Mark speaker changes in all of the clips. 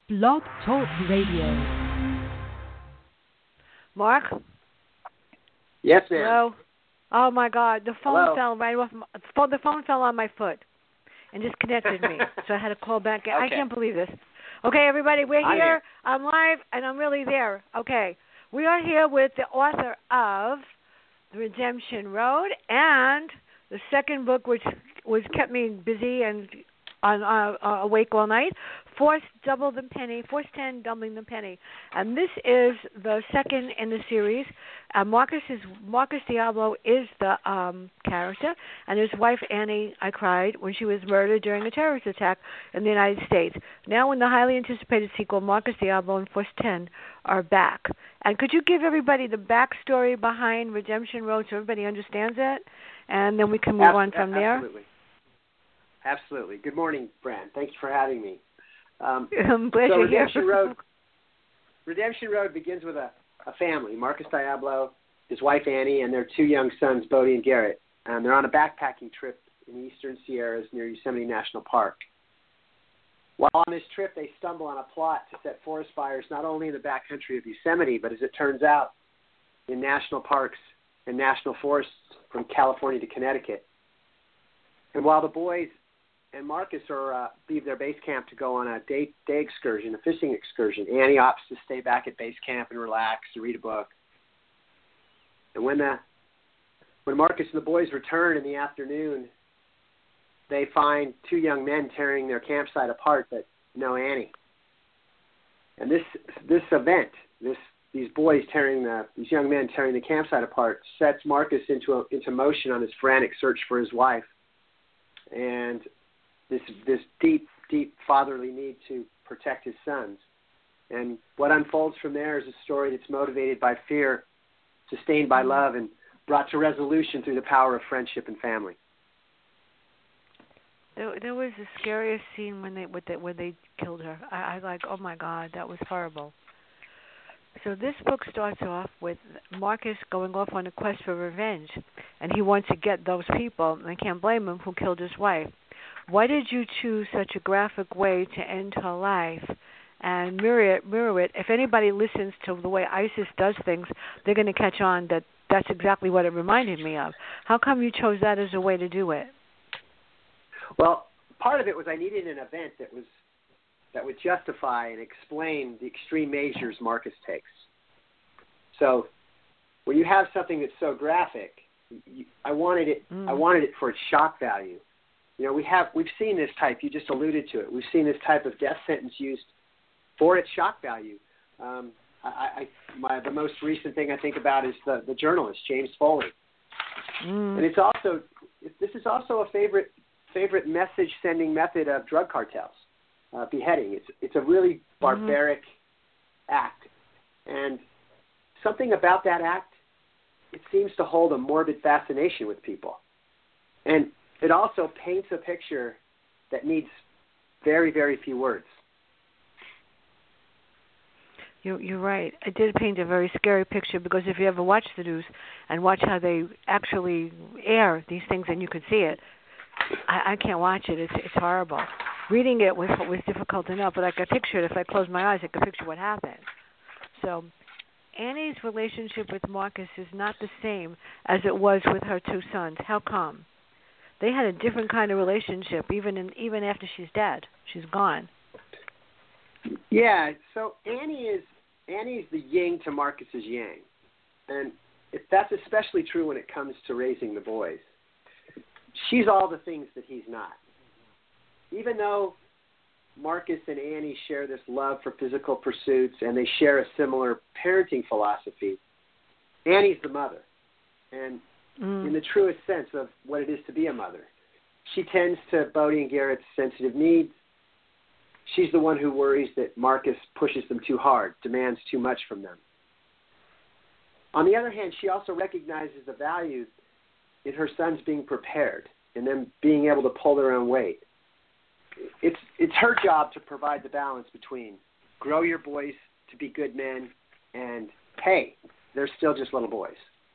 Speaker 1: Blog Talk Radio.
Speaker 2: Mark?
Speaker 3: Yes, ma'am.
Speaker 2: Hello? Oh, my God. The phone
Speaker 3: Hello?
Speaker 2: fell right off. The phone fell on my foot and disconnected me. So I had to call back in.
Speaker 3: Okay.
Speaker 2: I can't believe this. Okay, everybody, we're
Speaker 3: I'm
Speaker 2: here.
Speaker 3: here.
Speaker 2: I'm live, and I'm really there. Okay. We are here with the author of The Redemption Road and the second book, which kept me busy and awake all night, Force 10, Doubling the Penny. And this is the second in the series. Marcus Diablo is the character, and his wife Annie, I cried when she was murdered during a terrorist attack in the United States. Now in the highly anticipated sequel, Marcus Diablo and Force 10 are back. And could you give everybody the backstory behind Redemption Road so everybody understands it? And then we can move on from there.
Speaker 3: Absolutely. Good morning, Fran. Thank you for having me.
Speaker 2: I'm glad you're
Speaker 3: Redemption
Speaker 2: here.
Speaker 3: Redemption Road begins with a family, Marcus Diablo, his wife Annie, and their two young sons, Bodie and Garrett. And they're on a backpacking trip in the eastern Sierras near Yosemite National Park. While on this trip, they stumble on a plot to set forest fires not only in the backcountry of Yosemite, but as it turns out, in national parks and national forests from California to Connecticut. And while the boys and Marcus leave their base camp to go on a day excursion, a fishing excursion, Annie opts to stay back at base camp and relax and read a book. And when Marcus and the boys return in the afternoon, they find two young men tearing their campsite apart that know Annie. And this event, these young men tearing the campsite apart, sets Marcus into motion on his frantic search for his wife, and this deep fatherly need to protect his sons. And what unfolds from there is a story that's motivated by fear, sustained by love, and brought to resolution through the power of friendship and family.
Speaker 2: There was the scariest scene when they killed her. I like, oh my God, that was horrible. So this book starts off with Marcus going off on a quest for revenge, and he wants to get those people, and I can't blame him, who killed his wife. Why did you choose such a graphic way to end her life and mirror it? If anybody listens to the way ISIS does things, they're going to catch on that that's exactly what it reminded me of. How come you chose that as a way to do it?
Speaker 3: Well, part of it was I needed an event that would justify and explain the extreme measures Marcus takes. So when you have something that's so graphic, I wanted it for its shock value. You know, we've seen this type. You just alluded to it. We've seen this type of death sentence used for its shock value. The most recent thing I think about is the journalist James Foley, and this is also a favorite message sending method of drug cartels. Beheading. It's a really barbaric act, and something about that act, it seems to hold a morbid fascination with people, and it also paints a picture that needs very, very few words.
Speaker 2: You're right. It did paint a very scary picture, because if you ever watch the news and watch how they actually air these things, and you could see it, I can't watch it. It's horrible. Reading it was difficult enough, but I could picture it. If I closed my eyes, I could picture what happened. So Annie's relationship with Marcus is not the same as it was with her two sons. How come? They had a different kind of relationship, even after she's dead. She's gone.
Speaker 3: Yeah, so Annie's the yin to Marcus's yang. And that's especially true when it comes to raising the boys. She's all the things that he's not. Even though Marcus and Annie share this love for physical pursuits and they share a similar parenting philosophy, Annie's the mother. And in the truest sense of what it is to be a mother. She tends to Bodie and Garrett's sensitive needs. She's the one who worries that Marcus pushes them too hard, demands too much from them. On the other hand, she also recognizes the value in her sons being prepared and them being able to pull their own weight. It's her job to provide the balance between grow your boys to be good men and, hey, they're still just little boys.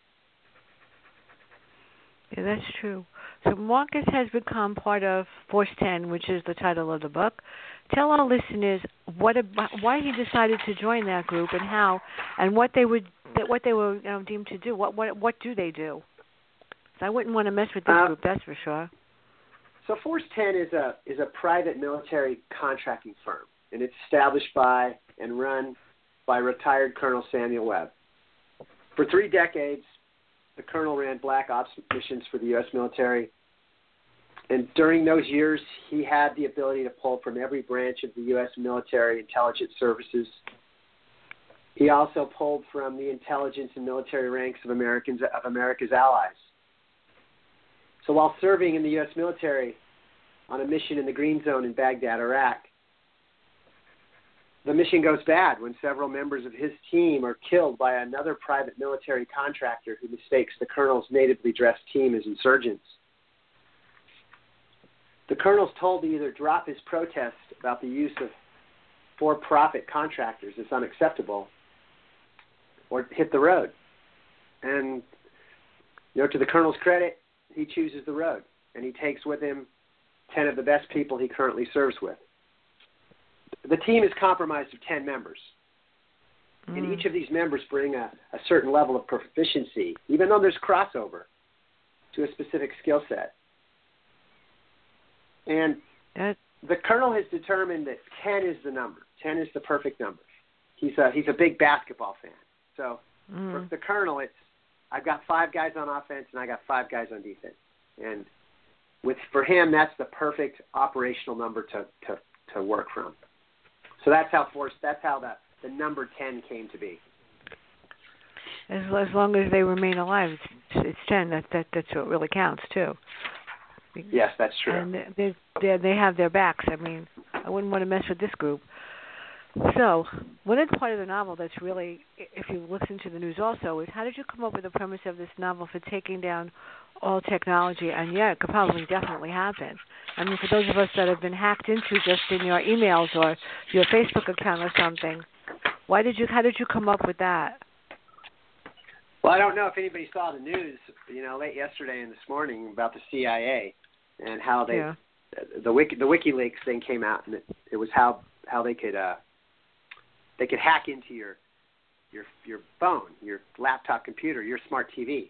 Speaker 2: Yeah, that's true. So Marcus has become part of Force 10, which is the title of the book. Tell our listeners why he decided to join that group and how and what they were deemed to do. What do they do? So I wouldn't want to mess with this group, that's for sure.
Speaker 3: So Force 10 is a private military contracting firm, and it's established by and run by retired Colonel Samuel Webb. For 3 decades, the Colonel ran black ops missions for the U.S. military, and during those years, he had the ability to pull from every branch of the U.S. military intelligence services. He also pulled from the intelligence and military ranks of America's allies. So while serving in the U.S. military on a mission in the Green Zone in Baghdad, Iraq, the mission goes bad when several members of his team are killed by another private military contractor who mistakes the Colonel's natively dressed team as insurgents. The Colonel's told to either drop his protest about the use of for-profit contractors as unacceptable or hit the road. And, to the Colonel's credit, he chooses the road, and he takes with him 10 of the best people he currently serves with. The team is comprised of 10 members, and each of these members bring a certain level of proficiency, even though there's crossover, to a specific skill set. And the Colonel has determined that 10 is the number. 10 is the perfect number. He's a big basketball fan. So for the Colonel, I've got 5 guys on offense and I got 5 guys on defense. And for him, that's the perfect operational number to work from. So that's how the number 10 came to be.
Speaker 2: As long as they remain alive, it's 10. That's what really counts too.
Speaker 3: Yes, that's true.
Speaker 2: And they have their backs. I mean, I wouldn't want to mess with this group. So, one part of the novel that's really, if you listen to the news also, is how did you come up with the premise of this novel for taking down all technology? And yeah, it could probably definitely happen. I mean, for those of us that have been hacked into just in your emails or your Facebook account or something, how did you come up with that?
Speaker 3: Well, I don't know if anybody saw the news, late yesterday and this morning about the CIA and how the WikiLeaks thing came out, and it was how they could hack into your phone, your laptop computer, your smart TV.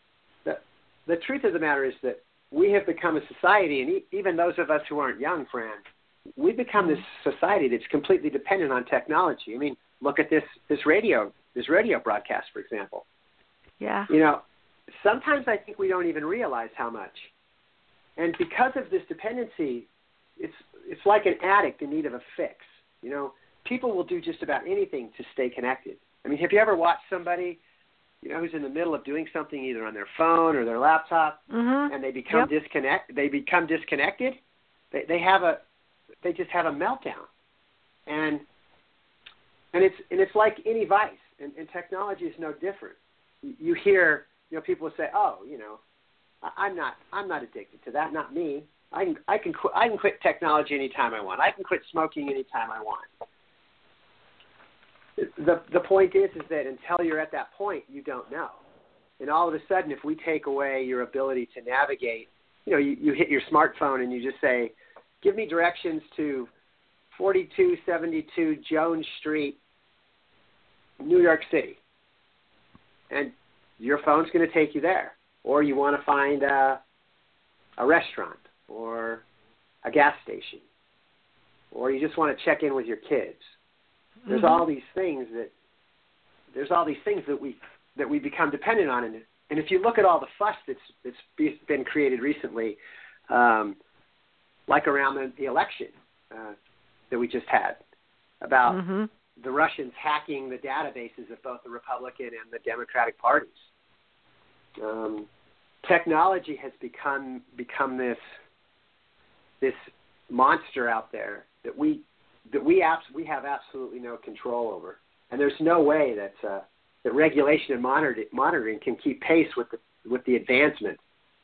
Speaker 3: The truth of the matter is that we have become a society, and even those of us who aren't young, Fran, we've become this society that's completely dependent on technology. I mean, look at this radio broadcast, for example.
Speaker 2: Yeah.
Speaker 3: Sometimes I think we don't even realize how much. And because of this dependency, it's like an addict in need of a fix. People will do just about anything to stay connected. I mean, have you ever watched somebody, who's in the middle of doing something either on their phone or their laptop, and they become They become disconnected. They just have a meltdown, and it's like any vice, and technology is no different. You hear, people say, "Oh, I'm not addicted to that. Not me. I can quit technology anytime I want. I can quit smoking anytime I want." The point is that until you're at that point, you don't know. And all of a sudden, if we take away your ability to navigate, you hit your smartphone and you just say, "Give me directions to 4272 Jones Street, New York City." And your phone's going to take you there. Or you want to find a restaurant or a gas station, or you just want to check in with your kids. There's all these things that we become dependent on, and if you look at all the fuss that's been created recently, like around the election that we just had about the Russians hacking the databases of both the Republican and the Democratic parties. Technology has become this monster out there that we have absolutely no control over, and there's no way that regulation and monitoring can keep pace with the advancement.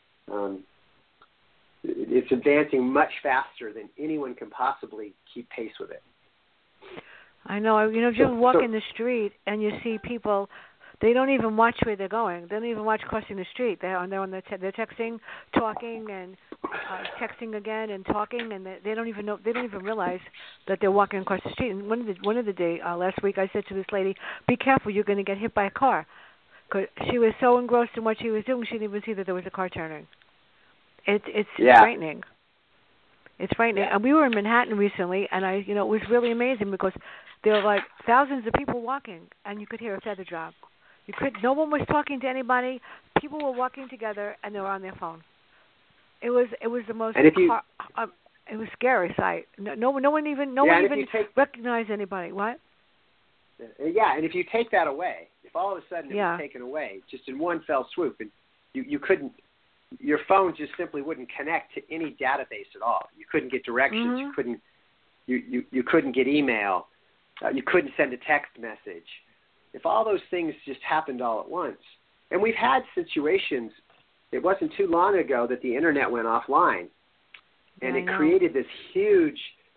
Speaker 3: It's advancing much faster than anyone can possibly keep pace with it.
Speaker 2: I know. If you walk in the street and you see people They don't even watch where they're going. They don't even watch crossing the street. They're on they're texting, talking, and texting again and talking, and they don't even know. They don't even realize that they're walking across the street. And one of the day last week, I said to this lady, "Be careful, you're going to get hit by a car," because she was so engrossed in what she was doing, she didn't even see that there was a car turning. It's frightening. It's frightening.
Speaker 3: Yeah.
Speaker 2: And we were in Manhattan recently, and it was really amazing because there were like thousands of people walking, and you could hear a feather drop. No one was talking to anybody. People were walking together, and they were on their phone. It was the most.
Speaker 3: And if you,
Speaker 2: it was scary sight. No one even recognized anybody. What?
Speaker 3: Yeah, and if you take that away, if all of a sudden it was taken away, just in one fell swoop, and you couldn't. Your phone just simply wouldn't connect to any database at all. You couldn't get directions.
Speaker 2: Mm-hmm.
Speaker 3: You couldn't get email. You couldn't send a text message. If all those things just happened all at once, and we've had situations. It wasn't too long ago that the internet went offline, and it created this huge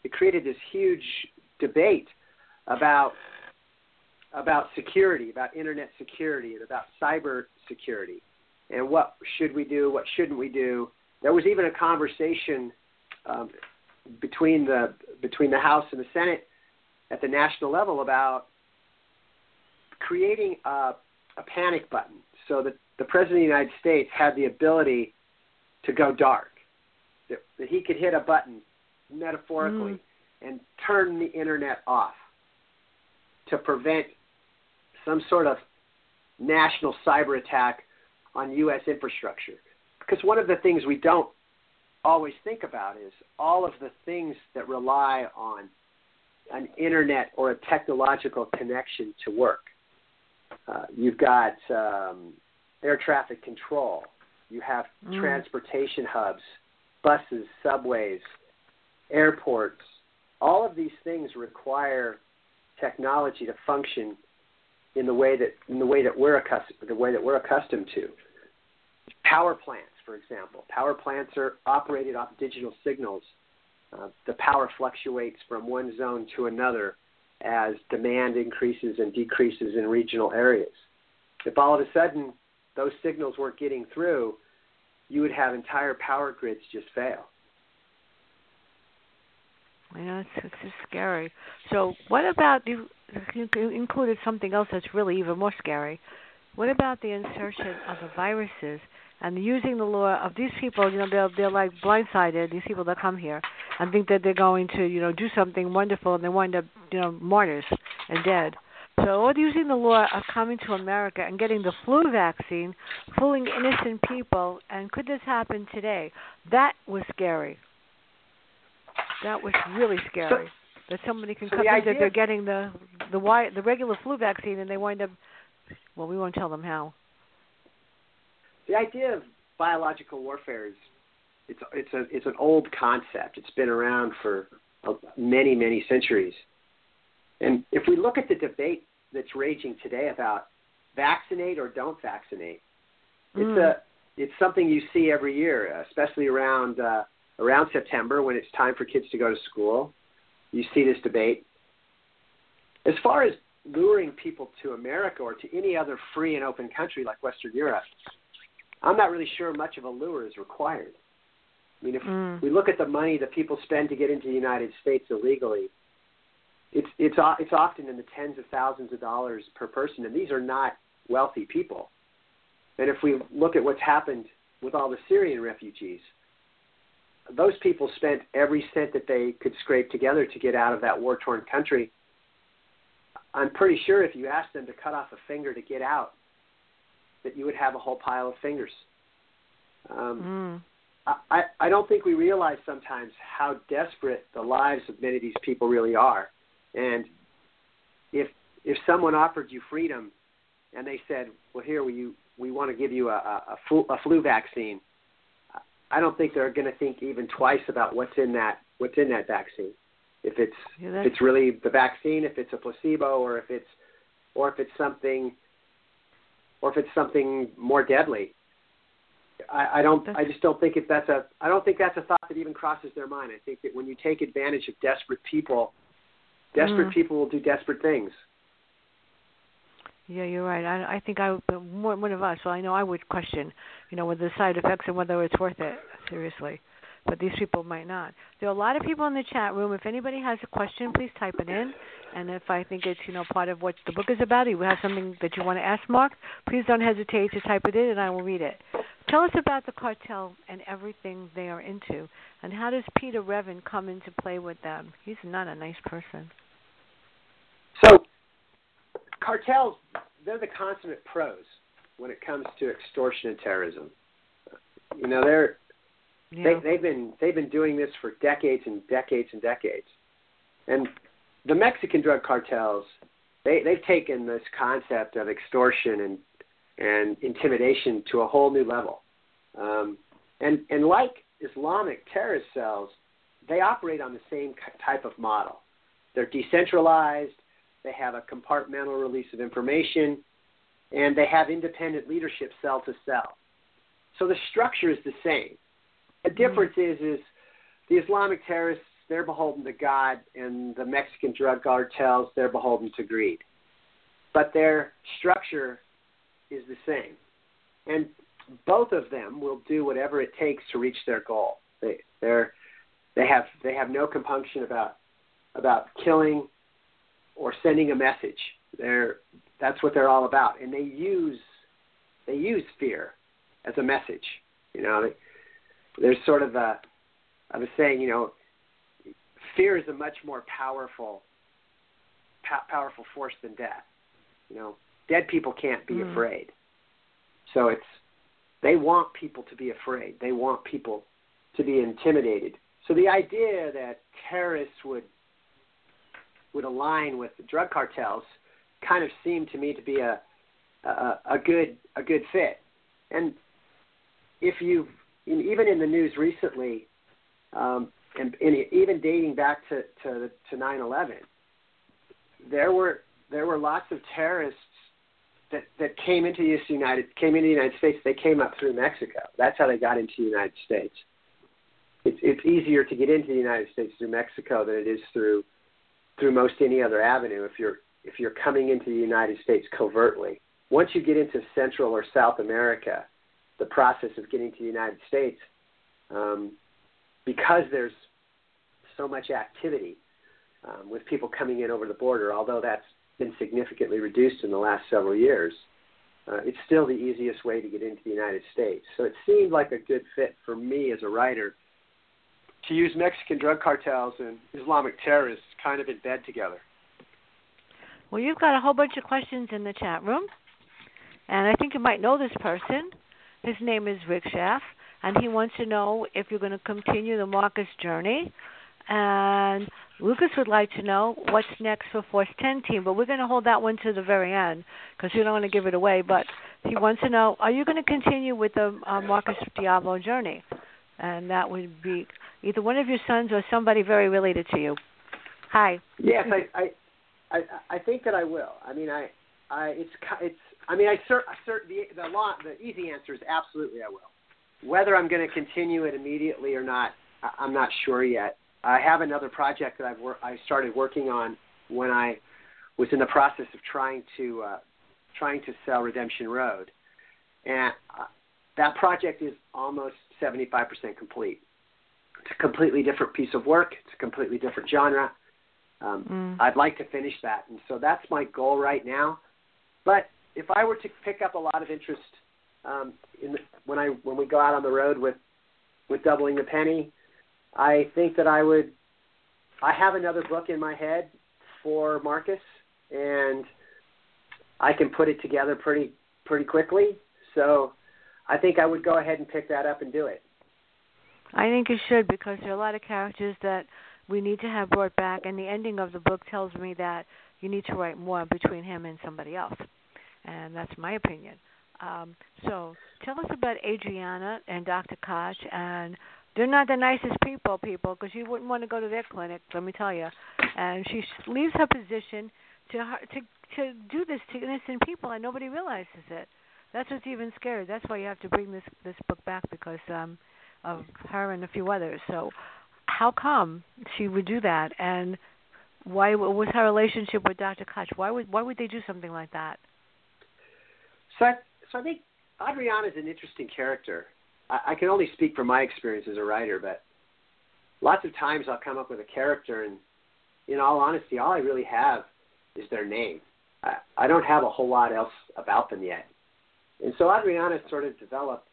Speaker 3: debate about security, about internet security, and about cyber security. And what should we do? What shouldn't we do? There was even a conversation between the House and the Senate at the national level about creating a panic button so that the President of the United States had the ability to go dark, that he could hit a button metaphorically and turn the internet off to prevent some sort of national cyber attack on U.S. infrastructure. Because one of the things we don't always think about is all of the things that rely on an internet or a technological connection to work. You've got air traffic control. You have transportation hubs, buses, subways, airports. All of these things require technology to function in the way that we're accustomed to. Power plants, for example. Power plants are operated off digital signals. The power fluctuates from one zone to another as demand increases and decreases in regional areas. If all of a sudden those signals weren't getting through, you would have entire power grids just fail.
Speaker 2: Yeah, it's just scary. So what about, you included something else that's really even more scary. What about the insertion of the viruses and using the law of these people? They're like blindsided, these people that come here, and think that they're going to, do something wonderful, and they wind up, martyrs and dead. So using the law of coming to America and getting the flu vaccine, fooling innocent people, and could this happen today? That was scary. That was really scary. That somebody can come in that they're getting the regular flu vaccine, and they wind up. Well, we won't tell them how.
Speaker 3: The idea of biological warfare it's an old concept. It's been around for many, many centuries. And if we look at the debate that's raging today about vaccinate or don't vaccinate, it's something you see every year, especially around September when it's time for kids to go to school. You see this debate. As far as luring people to America or to any other free and open country like Western Europe, I'm not really sure much of a lure is required. I mean, if we look at the money that people spend to get into the United States illegally, it's often in the tens of thousands of dollars per person, and these are not wealthy people. And if we look at what's happened with all the Syrian refugees, those people spent every cent that they could scrape together to get out of that war-torn country. I'm pretty sure if you asked them to cut off a finger to get out, that you would have a whole pile of fingers. I don't think we realize sometimes how desperate the lives of many of these people really are. And if someone offered you freedom and they said, well, here, we want to give you a flu vaccine, I don't think they're going to think even twice about what's in that vaccine. If it's really the vaccine, if it's a placebo, or if it's something more deadly. I just don't think that's a thought that even crosses their mind. I think that when you take advantage of desperate people will do desperate things.
Speaker 2: Yeah, you're right. I think I one of us. Well, I know I would question, with the side effects and whether it's worth it. Seriously, but these people might not. There are a lot of people in the chat room. If anybody has a question, please type it in. And if I think it's part of what the book is about, or you have something that you want to ask Mark, please don't hesitate to type it in, and I will read it. Tell us about the cartel and everything they are into, and how does Peter Revin come into play with them? He's not a nice person.
Speaker 3: So, cartels, they're the consummate pros when it comes to extortion and terrorism. They've been doing this for decades and decades and decades. And the Mexican drug cartels, they've taken this concept of extortion and intimidation to a whole new level. And like Islamic terrorist cells, they operate on the same type of model. They're decentralized, they have a compartmental release of information, and they have independent leadership cell to cell. So the structure is the same. The difference is the Islamic terrorists, they're beholden to God, and the Mexican drug cartels, they're beholden to greed. But their structure is the same. And both of them will do whatever it takes to reach their goal. They have no compunction about killing or sending a message. That's what they're all about. And they use fear as a message. There's sort of a saying, fear is a much more powerful force than death. Dead people can't be afraid. So they want people to be afraid. They want people to be intimidated. So the idea that terrorists would align with the drug cartels kind of seemed to me to be a good fit. And if even in the news recently, and even dating back to 9/11, there were lots of terrorists that came into the United States. They came up through Mexico. That's how they got into the United States. It's easier to get into the United States through Mexico than it is through most any other avenue if you're coming into the United States covertly. Once you get into Central or South America, the process of getting to the United States, because there's so much activity with people coming in over the border, although that's been significantly reduced in the last several years, it's still the easiest way to get into the United States. So it seemed like a good fit for me as a writer to use Mexican drug cartels and Islamic terrorists kind of in bed together.
Speaker 2: Well, you've got a whole bunch of questions in the chat room, and I think you might know this person. His name is Rick Schaff, and he wants to know if you're going to continue the Marcus journey. And Lucas would like to know what's next for Force 10 team, but we're going to hold that one to the very end because we don't want to give it away. But he wants to know, are you going to continue with the Marcus Diablo journey? And that would be either one of your sons or somebody very related to you. Hi.
Speaker 3: Yes, I think that I will. I mean, the easy answer is absolutely I will. Whether I'm going to continue it immediately or not, I'm not sure yet. I have another project that I started working on when I was in the process of trying to sell Redemption Road, and that project is almost 75% complete. It's a completely different piece of work. It's a completely different genre. I'd like to finish that, and so that's my goal right now. But if I were to pick up a lot of interest when we go out on the road with Doubling the Penny, I think that I have another book in my head for Marcus, and I can put it together pretty quickly. So I think I would go ahead and pick that up and do it.
Speaker 2: I think you should, because there are a lot of characters that we need to have brought back, and the ending of the book tells me that you need to write more between him and somebody else, and that's my opinion. So tell us about Adriana and Dr. Koch, and they're not the nicest people, because you wouldn't want to go to their clinic, let me tell you. And she leaves her position to do this to innocent people, and nobody realizes it. That's what's even scary. That's why you have to bring this book back, because of her and a few others. So how come she would do that, and why was her relationship with Dr. Koch? Why would they do something like that?
Speaker 3: I think Adriana is an interesting character. I can only speak from my experience as a writer, but lots of times I'll come up with a character, and in all honesty, all I really have is their name. I don't have a whole lot else about them yet. And so Adriana sort of developed.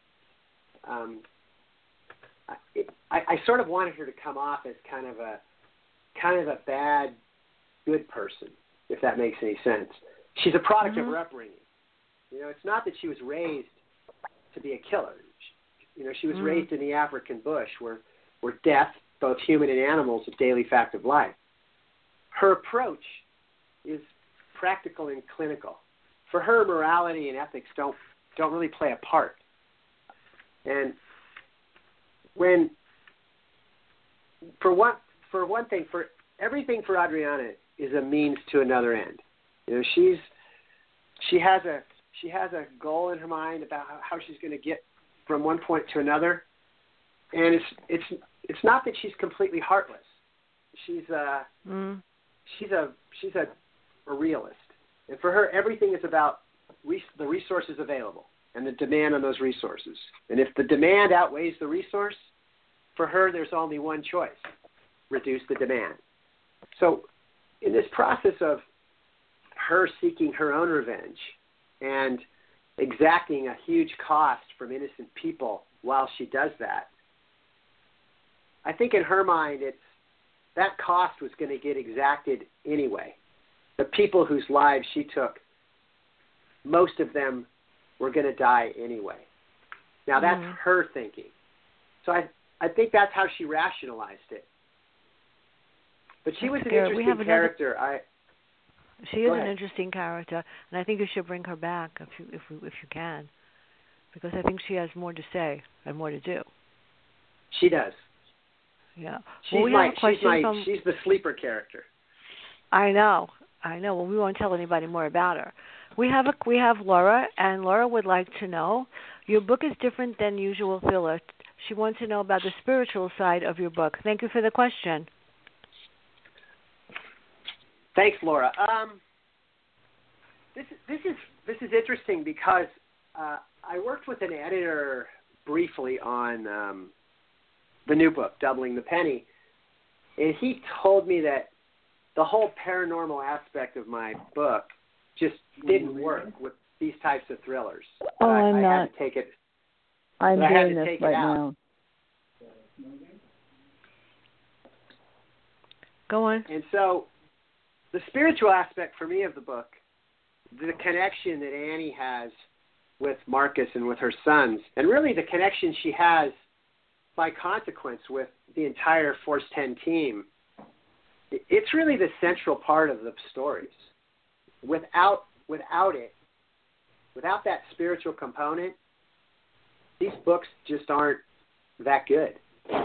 Speaker 3: I sort of wanted her to come off as kind of a bad, good person, if that makes any sense. She's a product of her upbringing. It's not that she was raised to be a killer. She was raised in the African bush where death, both human and animal, is a daily fact of life. Her approach is practical and clinical. For her, morality and ethics don't really play a part. And for one thing, for everything for Adriana is a means to another end. She has a goal in her mind about how she's going to get from one point to another, and it's not that she's completely heartless. She's a realist, and for her, everything is about the resources available and the demand on those resources. And if the demand outweighs the resource, for her, there's only one choice: reduce the demand. So, in this process of her seeking her own revenge and exacting a huge cost from innocent people while she does that, I think in her mind that cost was going to get exacted anyway. The people whose lives she took, most of them were going to die anyway. Now that's her thinking. So I think that's how she rationalized it. But she was an interesting character.
Speaker 2: She is an interesting character, and I think you should bring her back if you can, because I think she has more to say and more to do.
Speaker 3: She does.
Speaker 2: Yeah.
Speaker 3: She's the sleeper character.
Speaker 2: I know. Well, we won't tell anybody more about her. We have Laura, and Laura would like to know, your book is different than usual thriller. She wants to know about the spiritual side of your book. Thank you for the question.
Speaker 3: Thanks, Laura. This is interesting because I worked with an editor briefly on the new book, Doubling the Penny, and he told me that the whole paranormal aspect of my book just didn't work with these types of thrillers.
Speaker 4: I'm not.
Speaker 3: Had to take it.
Speaker 4: I'm doing this right now.
Speaker 2: Go on.
Speaker 3: And so the spiritual aspect for me of the book, the connection that Annie has with Marcus and with her sons, and really the connection she has by consequence with the entire Force 10 team, it's really the central part of the stories. Without that spiritual component, these books just aren't that good.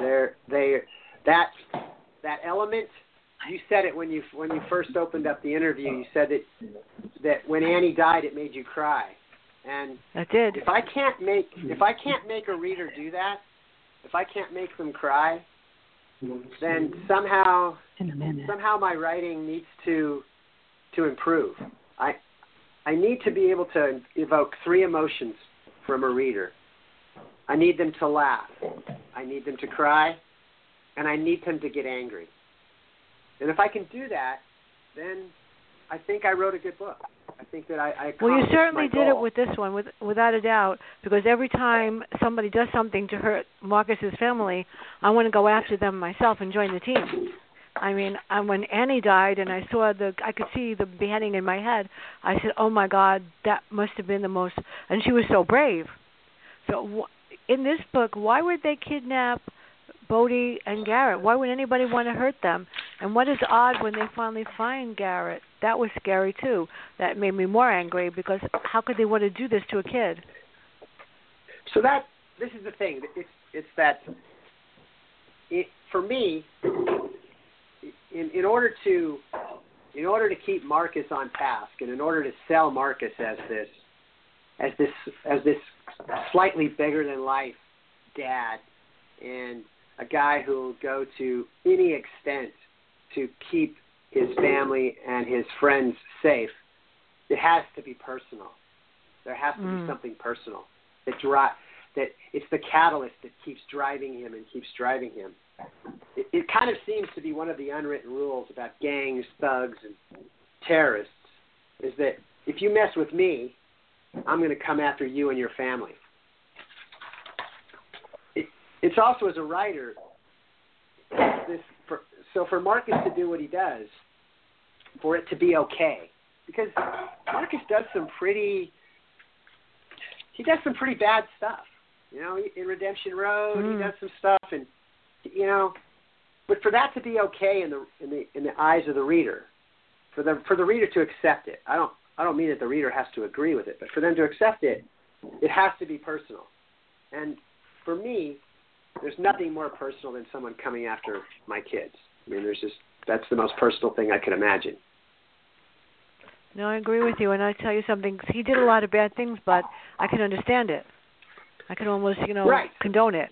Speaker 3: That element. You said it when you first opened up the interview. You said that when Annie died, it made you cry, and
Speaker 2: I did.
Speaker 3: If I can't make a reader do that, if I can't make them cry, then somehow my writing needs to improve. I need to be able to evoke three emotions from a reader. I need them to laugh, I need them to cry, and I need them to get angry. And if I can do that, then I think I wrote a good book. I think that I accomplished
Speaker 2: Well, you certainly
Speaker 3: my
Speaker 2: did
Speaker 3: goal.
Speaker 2: it with this one, without a doubt, because every time somebody does something to hurt Marcus's family, I want to go after them myself and join the team. I mean, when Annie died and I could see the beheading in my head, I said, oh my God, that must have been the most, and she was so brave. So in this book, why would they kidnap Bodie and Garrett? Why would anybody want to hurt them? And what is odd when they finally find Garrett? That was scary too. That made me more angry because how could they want to do this to a kid?
Speaker 3: So this is the thing. It's that for me, in order to keep Marcus on task, and in order to sell Marcus as this slightly bigger than life dad and a guy who will go to any extent to keep his family and his friends safe, it has to be personal. There has to be something personal that it's the catalyst that keeps driving him and keeps driving him. It kind of seems to be one of the unwritten rules about gangs, thugs, and terrorists, is that if you mess with me, I'm going to come after you and your family. It's also, as a writer, for Marcus to do what he does, for it to be okay, because Marcus does some pretty bad stuff. You know, in Redemption Road, he does some stuff, and you know, but for that to be okay in the eyes of the reader, for the reader to accept it, I don't mean that the reader has to agree with it, but for them to accept it, it has to be personal. And for me, there's nothing more personal than someone coming after my kids. I mean, that's the most personal thing I could imagine.
Speaker 2: No, I agree with you, and I tell you something. He did a lot of bad things, but I can understand it. I can almost, condone it.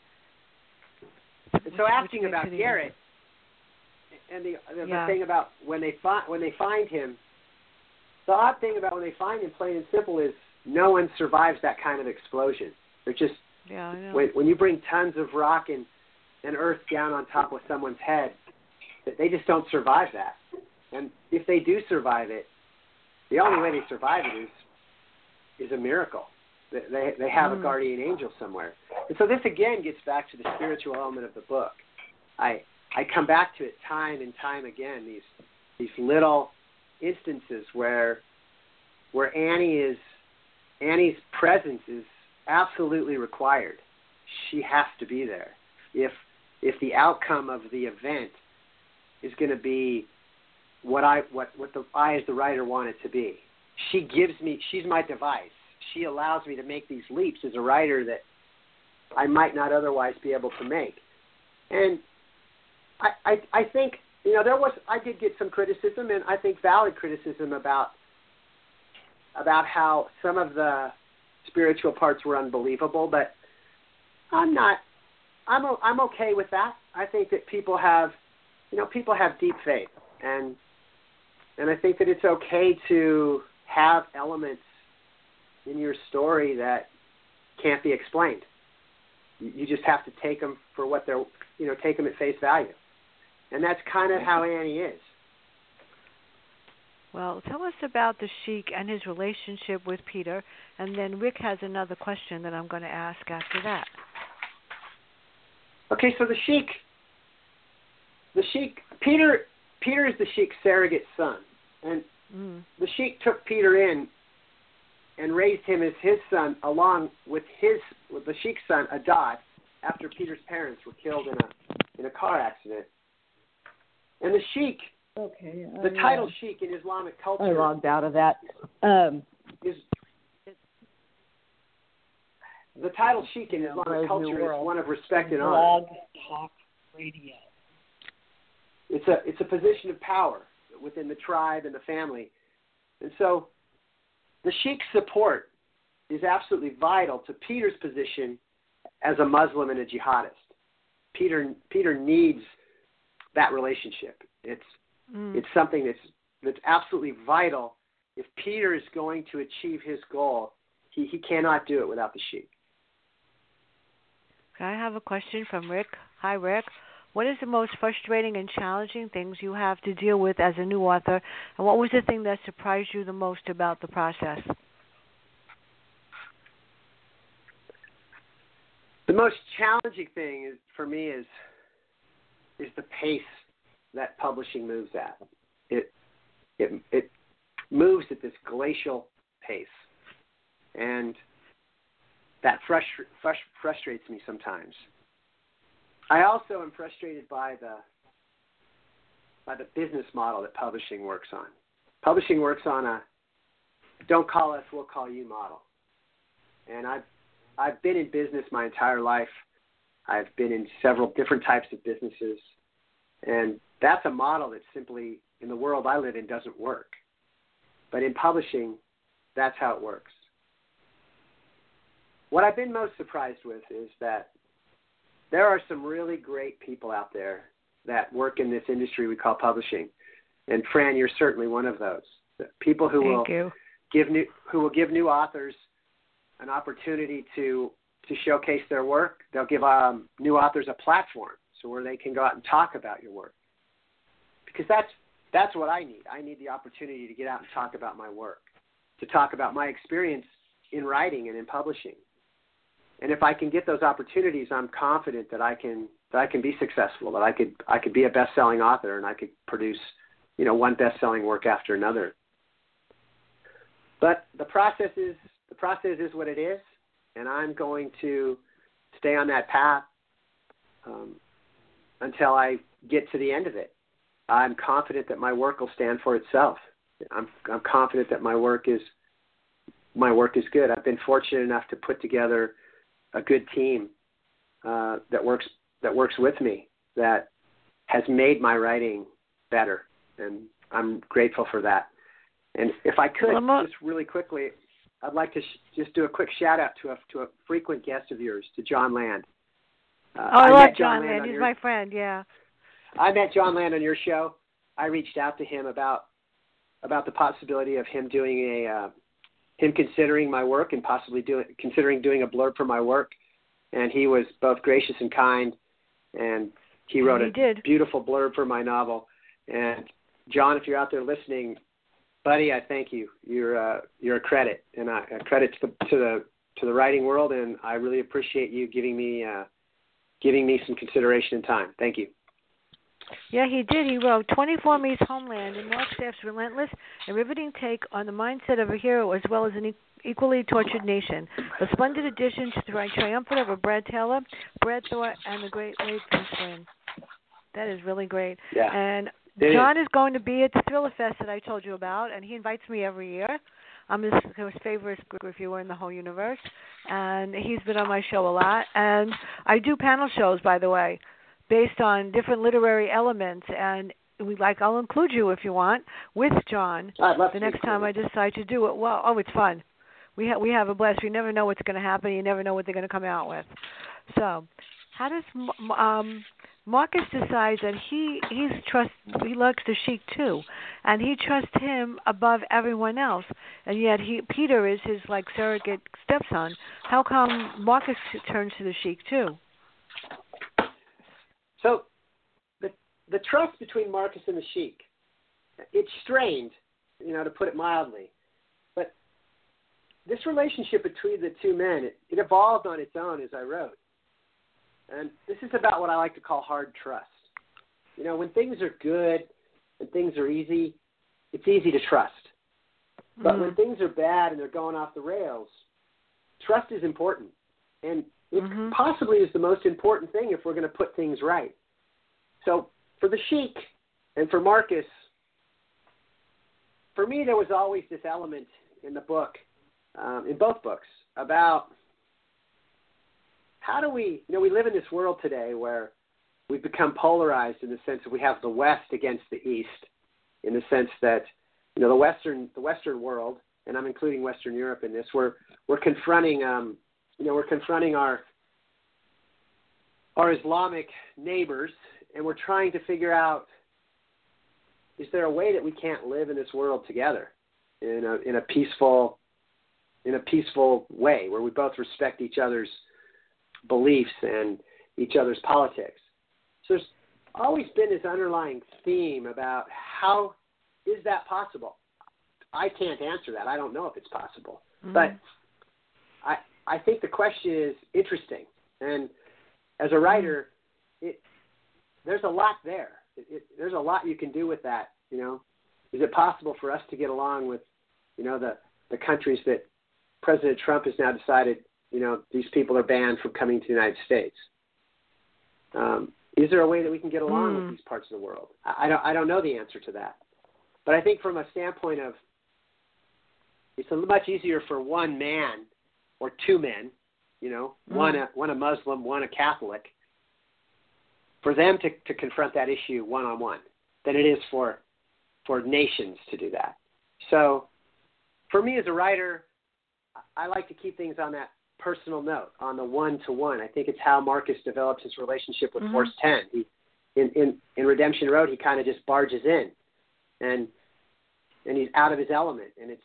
Speaker 3: And so asking about Garrett, and the thing about when they find him, the odd thing about when they find him, plain and simple, is no one survives that kind of explosion. They're just
Speaker 2: I know.
Speaker 3: When you bring tons of rock and earth down on top of someone's head, they just don't survive that. And if they do survive it, the only way they survive it is a miracle. They have a guardian angel somewhere. And so this again gets back to the spiritual element of the book. I come back to it time and time again, these little instances where Annie's presence is absolutely required. She has to be there. If the outcome of the event is going to be what I as the writer want it to be, she's my device. She allows me to make these leaps as a writer that I might not otherwise be able to make. And I think, I did get some criticism, and I think valid criticism about how some of the spiritual parts were unbelievable, but I'm okay with that. I think that people have deep faith, and I think that it's okay to have elements in your story that can't be explained. You just have to take them for what they're, take them at face value. And that's kind of how Annie is.
Speaker 2: Well, tell us about the Sheik and his relationship with Peter, and then Rick has another question that I'm going to ask after that.
Speaker 3: Okay, so the Sheik, Peter is the Sheik's surrogate son, and the Sheik took Peter in and raised him as his son, along with the Sheik's son Adad, after Peter's parents were killed in a car accident. And the Sheik, the title Sheik in Islamic culture,
Speaker 4: I logged out of that.
Speaker 3: The title Sheik in Islamic culture is one of respect and honor.
Speaker 1: Blog Talk Radio.
Speaker 3: It's a position of power within the tribe and the family, and so the Sheik's support is absolutely vital to Peter's position as a Muslim and a jihadist. Peter needs that relationship. It's something that's absolutely vital. If Peter is going to achieve his goal, he cannot do it without the Sheik.
Speaker 2: I have a question from Rick. Hi, Rick. What is the most frustrating and challenging things you have to deal with as a new author, and what was the thing that surprised you the most about the process?
Speaker 3: The most challenging thing for me is the pace that publishing moves at. It moves at this glacial pace, and that frustrates me sometimes. I also am frustrated by the business model that publishing works on. Publishing works on a "don't call us, we'll call you" model, and I've been in business my entire life. I've been in several different types of businesses, and that's a model that simply, in the world I live in, doesn't work. But in publishing, that's how it works. What I've been most surprised with is that there are some really great people out there that work in this industry we call publishing. And Fran, you're certainly one of those. People who give new authors an opportunity to showcase their work. They'll give new authors a platform so where they can go out and talk about your work. Because that's what I need. I need the opportunity to get out and talk about my work, to talk about my experience in writing and in publishing. And if I can get those opportunities, I'm confident that I can be successful, that I could be a best-selling author and I could produce, one best-selling work after another. But the process is what it is, and I'm going to stay on that path until I get to the end of it. I'm confident that my work will stand for itself. I'm confident that my work is good. I've been fortunate enough to put together a good team that works with me, that has made my writing better, and I'm grateful for that. And if I could, just really quickly, I'd like to just do a quick shout out to a frequent guest of yours, to John Land.
Speaker 2: I love John Land. He's my friend. Yeah.
Speaker 3: I met John Land on your show. I reached out to him about the possibility of him doing him considering my work and possibly considering doing a blurb for my work. And he was both gracious and kind, and he wrote a beautiful blurb for my novel. And John, if you're out there listening, buddy, I thank you. You're a credit, and a credit to the writing world, and I really appreciate you giving me some consideration and time. Thank you.
Speaker 2: Yeah, he did. He wrote 24 Meets Homeland, and Mark Staff's relentless and riveting take on the mindset of a hero as well as an equally tortured nation. A splendid addition to the triumphant over Brad Taylor, Brad Thor, and the Great Lakes Swim. That is really great.
Speaker 3: Yeah.
Speaker 2: And John is going to be at the Thriller Fest that I told you about, and he invites me every year. I'm his favorite reviewer in the whole universe, and he's been on my show a lot. And I do panel shows, by the way, based on different literary elements, and I'll include you if you want with John the next time I decide to do it. Well, it's fun. We have a blast. You never know what's going to happen. You never know what they're going to come out with. So, how does Marcus decide that he likes the Sheik too, and he trusts him above everyone else, and yet Peter is his surrogate stepson. How come Marcus turns to the Sheik too?
Speaker 3: So, the trust between Marcus and the Sheik, it's strained, to put it mildly. But this relationship between the two men, it evolved on its own as I wrote. And this is about what I like to call hard trust. When things are good and things are easy, it's easy to trust. But when things are bad and they're going off the rails, trust is important. And it possibly is the most important thing if we're going to put things right. So for the Sheik and for Marcus, for me there was always this element in the book, in both books, about how do we live in this world today where we've become polarized in the sense that we have the West against the East, in the sense that, the Western world, and I'm including Western Europe in this, we're confronting our Islamic neighbors, and we're trying to figure out, is there a way that we can't live in this world together in a peaceful way where we both respect each other's beliefs and each other's politics? So there's always been this underlying theme about how is that possible? I can't answer that. I don't know if it's possible. But I think the question is interesting. And as a writer, there's a lot there. There's a lot you can do with that. Is it possible for us to get along with, the countries that President Trump has now decided, these people are banned from coming to the United States? Is there a way that we can get along with these parts of the world? I don't know the answer to that. But I think from a standpoint of, it's much easier for one man or two men, one a Muslim, one a Catholic, for them to confront that issue one-on-one than it is for nations to do that. So for me as a writer, I like to keep things on that personal note, on the one-to-one. I think it's how Marcus develops his relationship with Force 10. In Redemption Road, he kind of just barges in, and he's out of his element, and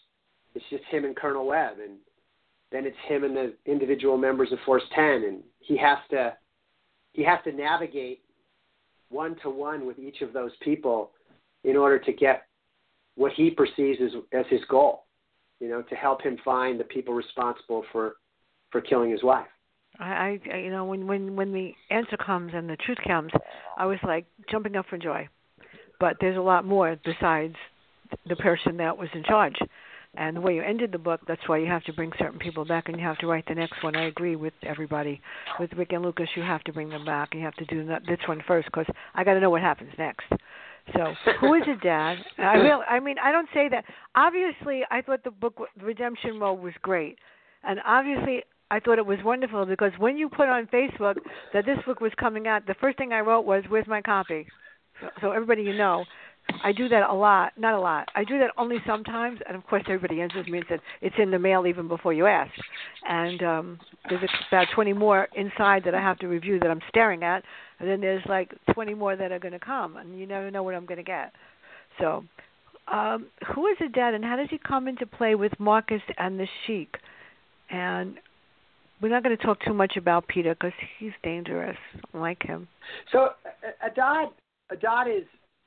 Speaker 3: it's just him and Colonel Webb, and then it's him and the individual members of Force 10, and he has to navigate one-to-one with each of those people in order to get what he perceives as his goal, to help him find the people responsible for killing his wife.
Speaker 2: I when the answer comes and the truth comes, I was like jumping up for joy. But there's a lot more besides the person that was in charge. And the way you ended the book, that's why you have to bring certain people back and you have to write the next one. I agree with everybody. With Rick and Lucas, you have to bring them back and you have to do this one first because I got to know what happens next. So, who is it, Dad? I don't say that. Obviously, I thought the book Redemption Road was great. And obviously, I thought it was wonderful because when you put on Facebook that this book was coming out, the first thing I wrote was, "Where's my copy?" So everybody I do that a lot. Not a lot. I do that only sometimes, and of course everybody answers me and says, it's in the mail even before you ask. And there's about 20 more inside that I have to review that I'm staring at, and then there's like 20 more that are going to come, and you never know what I'm going to get. So who is it, Dad, and how does he come into play with Marcus and the Sheik? And we're not going to talk too much about Peter because he's dangerous. I like him.
Speaker 3: So Adad is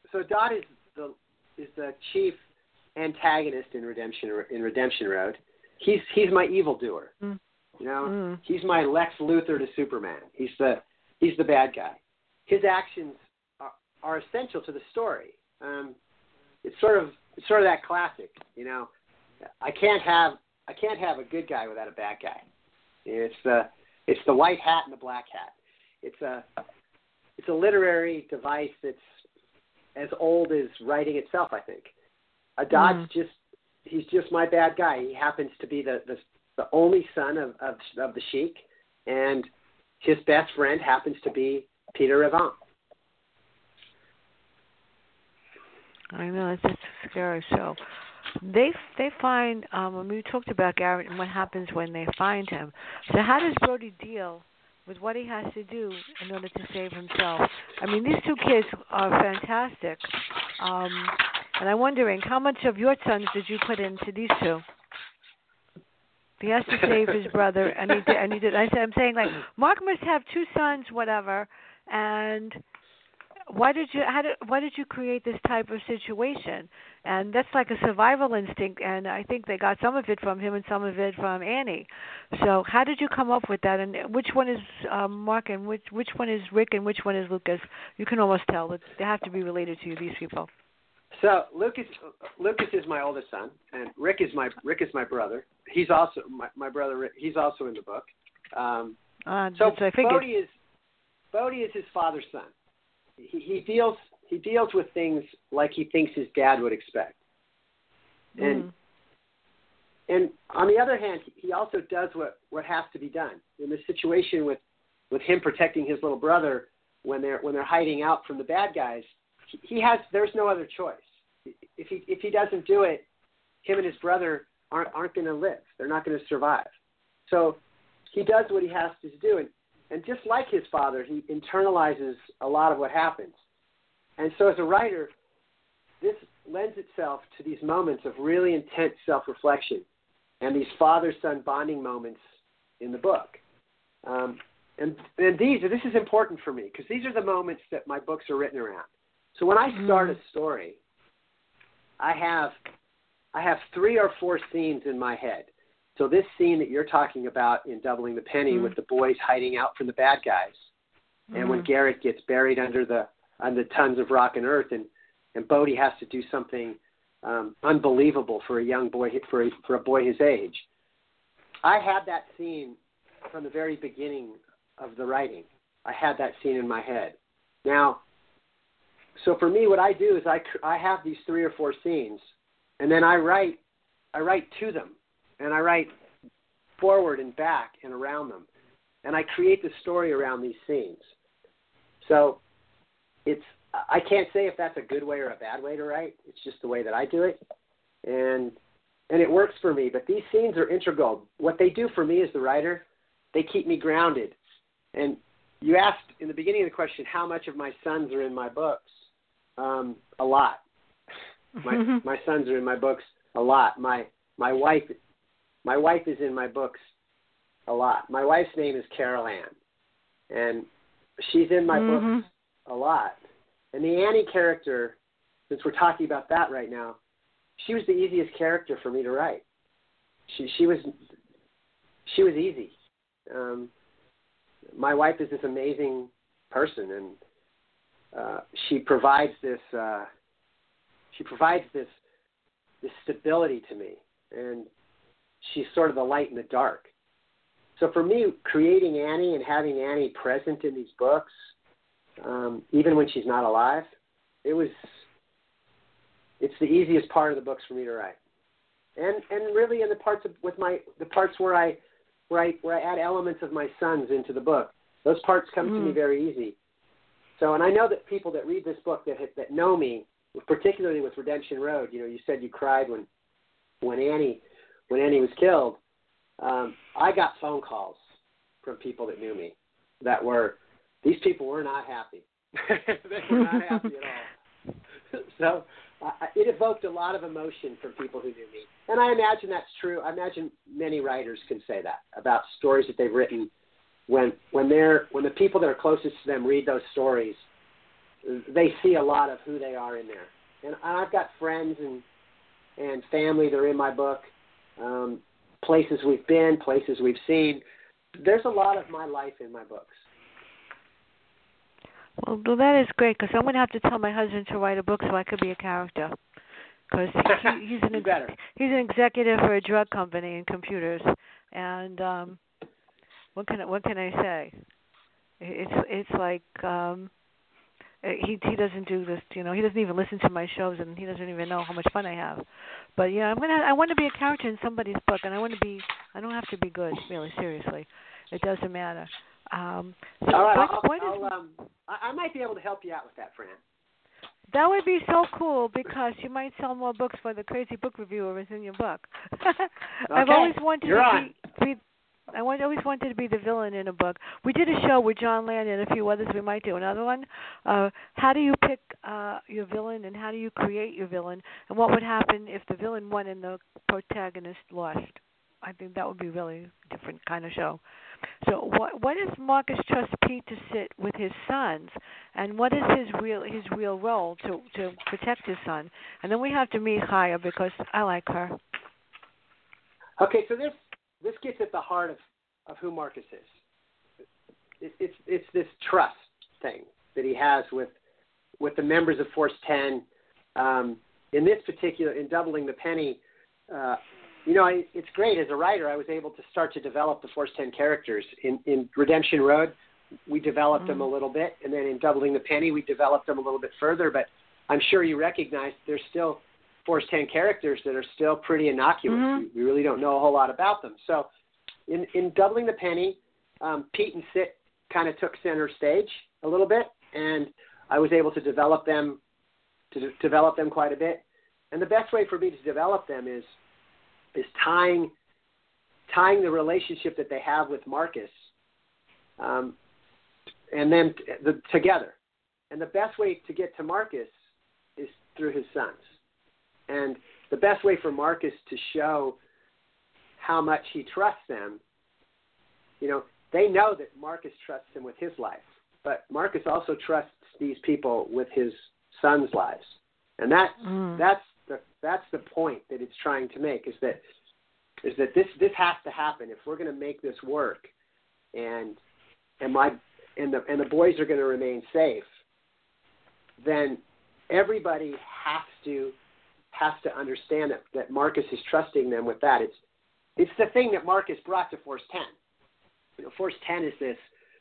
Speaker 3: the chief antagonist in Redemption Road. He's my evildoer. He's my Lex Luthor to Superman. He's the bad guy. His actions are essential to the story. It's sort of that classic. I can't have a good guy without a bad guy. It's the white hat and the black hat. It's a literary device that's as old as writing itself, I think. Adad's he's just my bad guy. He happens to be the only son of the Sheik, and his best friend happens to be Peter Revant.
Speaker 2: I know, it's scary. So they find, when we talked about Garrett and what happens when they find him. So how does Brody deal with what he has to do in order to save himself? I mean, these two kids are fantastic. And I'm wondering, how much of your sons did you put into these two? He has to save his brother, and he did. I'm saying, like, Mark must have two sons, whatever, and why did you create this type of situation? And that's like a survival instinct, and I think they got some of it from him and some of it from Annie. So how did you come up with that? And which one is Mark and which one is Rick and which one is Lucas? You can almost tell. They have to be related to you, these people.
Speaker 3: So Lucas is my oldest son, and Rick is my brother. He's also my brother. He's also in the book. So Bodhi is his father's son. He deals with things like he thinks his dad would expect, and on the other hand, he also does what has to be done in this situation with him protecting his little brother when they're hiding out from the bad guys. There's no other choice. If he doesn't do it, him and his brother aren't going to live. They're not going to survive. So he does what he has to do, and just like his father, he internalizes a lot of what happens. And so as a writer, this lends itself to these moments of really intense self-reflection and these father-son bonding moments in the book. And this is important for me because these are the moments that my books are written around. So when I start a story, I have 3 or 4 scenes in my head. So this scene that you're talking about in Doubling the Penny with the boys hiding out from the bad guys, and when Garrett gets buried under the tons of rock and earth, and Bodhi has to do something unbelievable for a young boy, for a boy his age. I had that scene from the very beginning of the writing. I had that scene in my head. Now, so for me, what I do is I have these 3 or 4 scenes, and then I write to them, and I write forward and back and around them, and I create the story around these scenes. So I can't say if that's a good way or a bad way to write. It's just the way that I do it, and it works for me. But these scenes are integral. What they do for me as the writer, they keep me grounded. And you asked in the beginning of the question how much of my sons are in my books. A lot. My sons are in my books a lot. My my wife is in my books a lot. My wife's name is Carol Ann, and she's in my books a lot. And the Annie character, since we're talking about that right now, she was the easiest character for me to write. She was easy. My wife is this amazing person, and she provides this stability to me, and she's sort of the light in the dark. So for me, creating Annie and having Annie present in these books, even when she's not alive, it's the easiest part of the books for me to write. And really in the parts where I add elements of my sons into the book, those parts come to me very easy. So, and I know that people that read this book that know me, particularly with Redemption Road, you said you cried when Annie was killed. I got phone calls from people that knew me these people were not happy. They were not happy at all. So it evoked a lot of emotion from people who knew me. And I imagine that's true. I imagine many writers can say that about stories that they've written. When the people that are closest to them read those stories, they see a lot of who they are in there. And I've got friends and family that are in my book, places we've been, places we've seen. There's a lot of my life in my books.
Speaker 2: Well, that is great, because I'm going to have to tell my husband to write a book so I could be a character. Because he's an executive for a drug company in computers, and what can I say? It's like he doesn't do this. He doesn't even listen to my shows, and he doesn't even know how much fun I have. But yeah, I want to be a character in somebody's book, and I don't have to be good, really, seriously. It doesn't matter.
Speaker 3: All right, I might be able to help you out with that, Fran.
Speaker 2: That would be so cool, because you might sell more books for the crazy book reviewers in your book.
Speaker 3: Okay.
Speaker 2: I've always wanted always wanted to be the villain in a book. We did a show with John Land and a few others. We might do another one. How do you pick your villain, and how do you create your villain, and what would happen if the villain won and the protagonist lost? I think that would be really a different kind of show. So what does Marcus trust Pete to sit with his sons, and what is his real role to protect his son? And then we have to meet Chaya, because I like her.
Speaker 3: Okay, so this gets at the heart of who Marcus is. It's this trust thing that he has with the members of Force 10. In this particular, in Doubling the Penny, it's great. As a writer, I was able to start to develop the Force 10 characters. In Redemption Road, we developed them a little bit, and then in Doubling the Penny, we developed them a little bit further. But I'm sure you recognize there's still Force 10 characters that are still pretty innocuous. We really don't know a whole lot about them. So in Doubling the Penny, Pete and Sit kind of took center stage a little bit, and I was able to develop them quite a bit. And the best way for me to develop them is tying the relationship that they have with Marcus, and then together. And the best way to get to Marcus is through his sons. And the best way for Marcus to show how much he trusts them, they know that Marcus trusts him with his life, but Marcus also trusts these people with his sons' lives. And that's the point that it's trying to make, is that this has to happen if we're going to make this work, and the boys are going to remain safe. Then everybody has to understand that Marcus is trusting them with that. It's the thing that Marcus brought to Force 10. Force 10 is this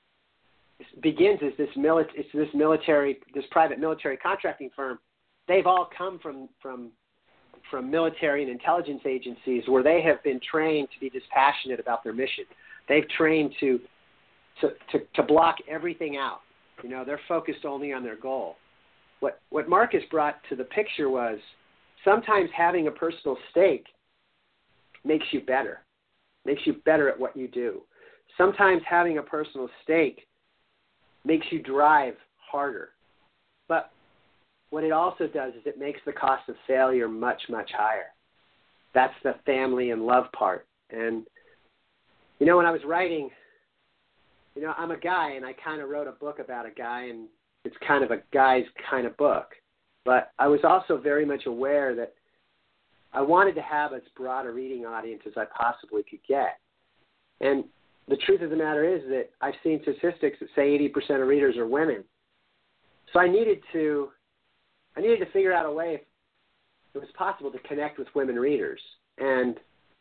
Speaker 3: private military contracting firm. They've all come from military and intelligence agencies where they have been trained to be dispassionate about their mission. They've trained to block everything out. They're focused only on their goal. What Marcus brought to the picture was sometimes having a personal stake makes you better at what you do. Sometimes having a personal stake makes you drive harder. But what it also does is it makes the cost of failure much, much higher. that's the family and love part. And, you know, when I was writing, you know, I'm a guy, and I kind of wrote a book about a guy, and it's kind of a guy's kind of book. But I was also very much aware that I wanted to have as broad a reading audience as I possibly could get. And the truth of the matter is that I've seen statistics that say 80% of readers are women. So I needed to figure out a way if it was possible to connect with women readers. And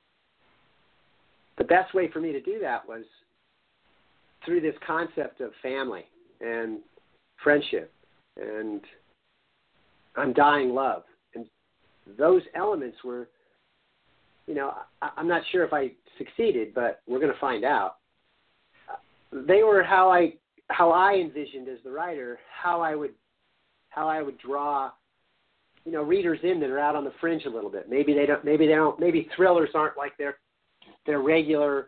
Speaker 3: the best way for me to do that was through this concept of family and friendship and undying love. And those elements were, you know, I'm not sure if I succeeded, but we're going to find out. They were how I envisioned as the writer, how I would draw, you know, readers in that are out on the fringe a little bit. Maybe thrillers aren't like their regular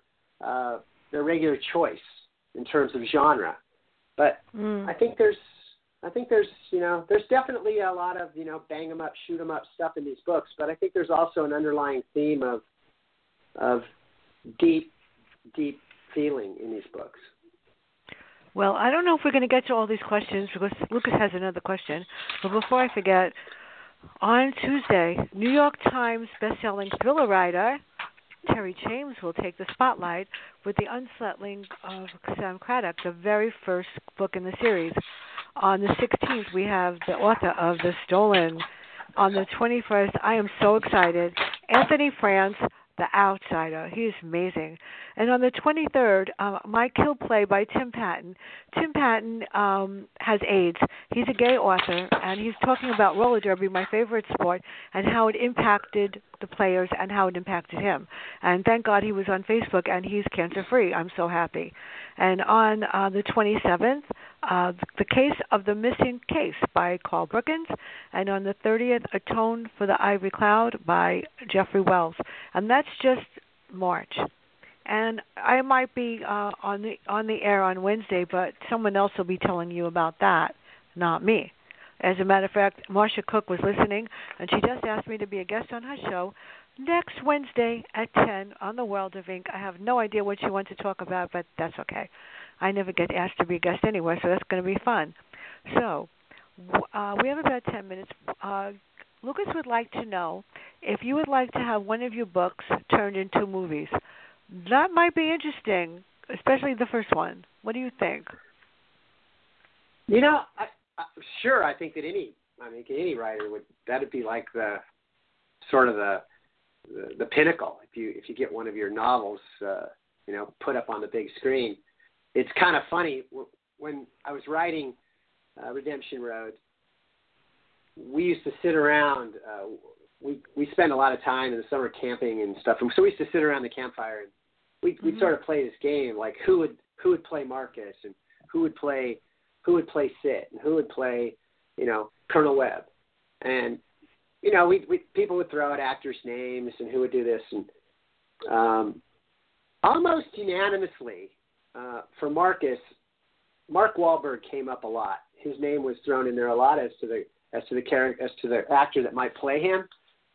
Speaker 3: choice in terms of genre. But I think there's you know, there's definitely a lot of, you know, bang 'em up, shoot 'em up stuff in these books, but I think there's also an underlying theme of deep feeling in these books.
Speaker 2: Well, I don't know if we're going to get to all these questions because Lucas has another question. But before I forget, on Tuesday, New York Times bestselling thriller writer Terry James will take the spotlight with The Unsettling of Sam Craddock, the very first book in the series. On the 16th, we have the author of The Stolen. On the 21st, I am so excited, Anthony France, The Outsider. He is amazing. And on the 23rd, My Kill Play by Tim Patton. Tim Patton has AIDS. He's a gay author, and he's talking about roller derby, my favorite sport, and how it impacted the players and how it impacted him. And thank God he was on Facebook, and he's cancer-free. I'm so happy. And on the 27th, The Case of the Missing Case by Carl Brookins. And on the 30th, Atone for the Ivory Cloud by Jeffrey Wells. And that's just March. And I might be on the air on Wednesday, but someone else will be telling you about that, not me. As a matter of fact, Marcia Cook was listening, and she just asked me to be a guest on her show next Wednesday at 10 on The World of Ink. I have no idea what she wants to talk about, but that's okay. I never get asked to be a guest anywhere, so that's going to be fun. So we have about 10 minutes. Lucas would like to know if you would like to have one of your books turned into movies. That might be interesting, especially the first one. What do you think?
Speaker 3: You know, sure. I think that any writer that'd be like the sort of the pinnacle. If you get one of your novels, you know, put up on the big screen. It's kind of funny when I was writing Redemption Road. We used to sit around. We spent a lot of time in the summer camping and stuff, and so we used to sit around the campfire and we'd sort of play this game, like who would play Marcus and who would play Sid and who would play, you know, Colonel Webb, and you know, people would throw out actors' names and who would do this, and almost unanimously for Marcus, Mark Wahlberg came up a lot. His name was thrown in there a lot as to the actor that might play him.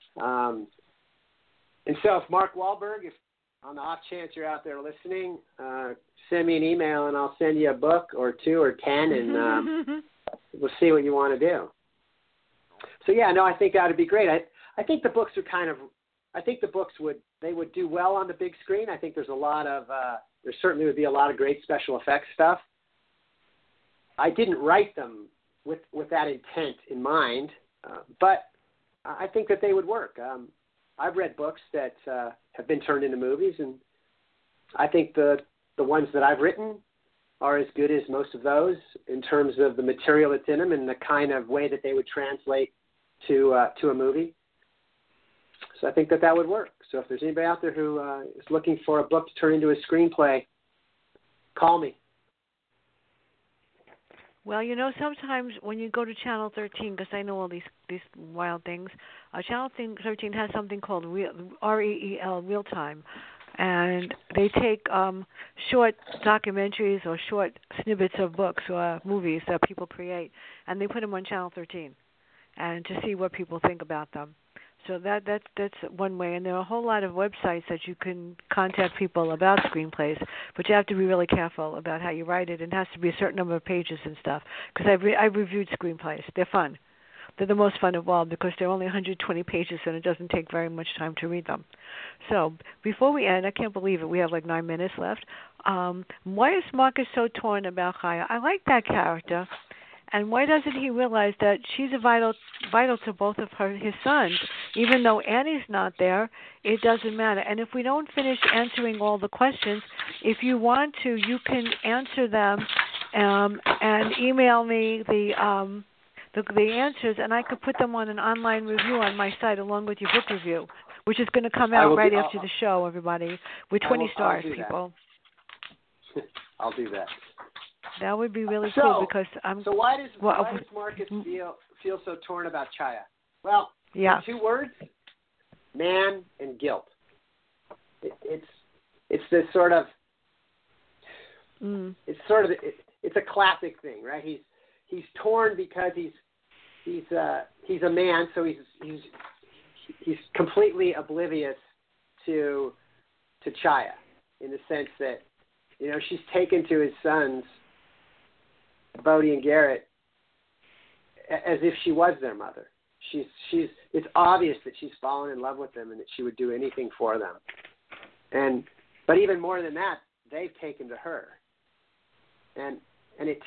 Speaker 3: And so if Mark Wahlberg, if on the off chance you're out there listening, send me an email and I'll send you a book or 2 or 10 and we'll see what you want to do. So yeah, no, I think that would be great. I think the books would do well on the big screen. I think there's a lot of, there certainly would be a lot of great special effects stuff. I didn't write them with that intent in mind, but I think that they would work. I've read books that have been turned into movies, and I think the ones that I've written are as good as most of those in terms of the material that's in them and the kind of way that they would translate to a movie. So I think that would work. So if there's anybody out there who is looking for a book to turn into a screenplay, call me.
Speaker 2: Well, you know, sometimes when you go to Channel 13, because I know all these wild things, Channel 13 has something called REEL, Real Time, and they take short documentaries or short snippets of books or movies that people create, and they put them on Channel 13, and to see what people think about them. So that's one way, and there are a whole lot of websites that you can contact people about screenplays, but you have to be really careful about how you write it. It has to be a certain number of pages and stuff. Because I've reviewed screenplays. They're fun. They're the most fun of all because they're only 120 pages and it doesn't take very much time to read them. So before we end, I can't believe it. We have like 9 minutes left. Why is Marcus so torn about Chaya? I like that character. And why doesn't he realize that she's a vital to both of his sons? Even though Annie's not there, it doesn't matter. And if we don't finish answering all the questions, if you want to, you can answer them and email me the answers, and I could put them on an online review on my site along with your book review, which is going to come out right after the show, everybody, with 20 stars, people.
Speaker 3: I'll do that.
Speaker 2: That would be really cool because
Speaker 3: So why does Marcus feel so torn about Chaya? Well,
Speaker 2: yeah.
Speaker 3: 2 words: man and guilt. It's this sort of it's a classic thing, right? He's torn because he's a man, so he's completely oblivious to Chaya in the sense that she's taken to his sons, Bodhi and Garrett, as if she was their mother. It's obvious that she's fallen in love with them and that she would do anything for them. But even more than that, they've taken to her. And it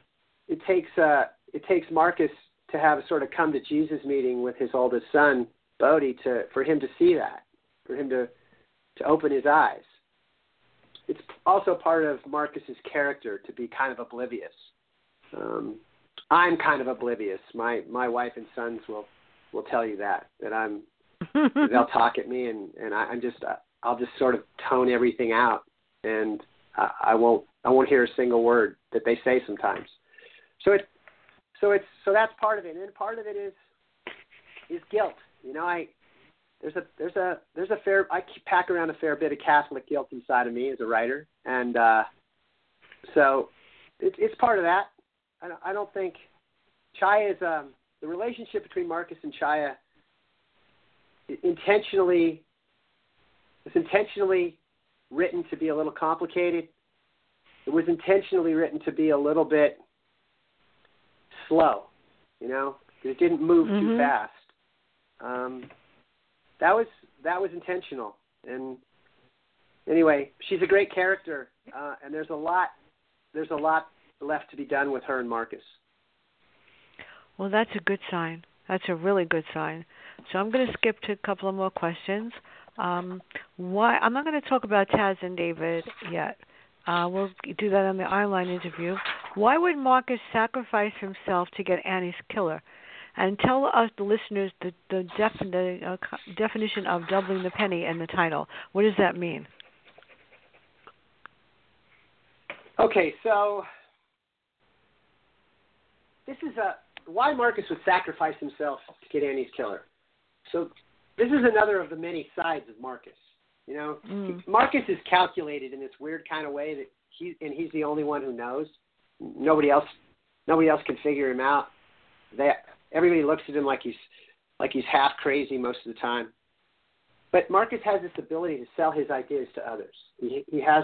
Speaker 3: takes Marcus to have a sort of come to Jesus meeting with his oldest son, Bodhi, for him to see that, for him to open his eyes. It's also part of Marcus's character to be kind of oblivious. I'm kind of oblivious. My wife and sons will tell you that I'm. They'll talk at me, and I'll just sort of tone everything out, and I won't hear a single word that they say sometimes. So that's part of it, and then part of it is guilt. There's a fair. I pack around a fair bit of Catholic guilt inside of me as a writer, and so it's part of that. I don't think Chaya is the relationship between Marcus and Chaya is intentionally written to be a little complicated. It was intentionally written to be a little bit slow, it didn't move too fast. That was intentional. And anyway, she's a great character, and there's a lot left to be done with her and Marcus.
Speaker 2: Well, that's a good sign. That's a really good sign. So I'm going to skip to a couple of more questions. Why I'm not going to talk about Taz and David yet. We'll do that on the Eyeline interview. Why would Marcus sacrifice himself to get Annie's killer? And tell us, the listeners, the definition of doubling the penny in the title. What does that mean?
Speaker 3: Okay, so this is why Marcus would sacrifice himself to get Annie's killer. So this is another of the many sides of Marcus. Marcus is calculated in this weird kind of way that he's the only one who knows. Nobody else can figure him out. Everybody looks at him like he's half crazy most of the time. But Marcus has this ability to sell his ideas to others. He has